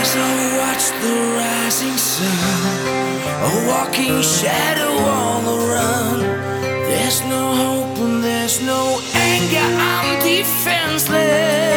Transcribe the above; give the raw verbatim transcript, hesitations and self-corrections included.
As I watch the rising sun, a walking shadow all around. There's no hope and there's no anger, I'm defenseless.